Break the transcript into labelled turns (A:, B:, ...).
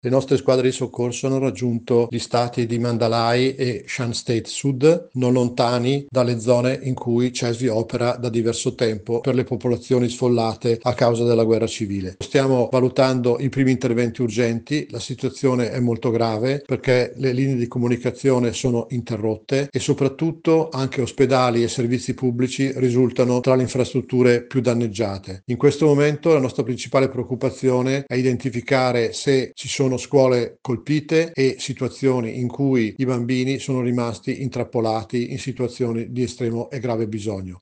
A: Le nostre squadre di soccorso hanno raggiunto gli stati di Mandalay e Shan State Sud, non lontani dalle zone in cui CESVI opera da diverso tempo per le popolazioni sfollate a causa della guerra civile. Stiamo valutando i primi interventi urgenti, la situazione è molto grave perché le linee di comunicazione sono interrotte e soprattutto anche ospedali e servizi pubblici risultano tra le infrastrutture più danneggiate. In questo momento la nostra principale preoccupazione è identificare se ci sono scuole colpite e situazioni in cui i bambini sono rimasti intrappolati in situazioni di estremo e grave bisogno.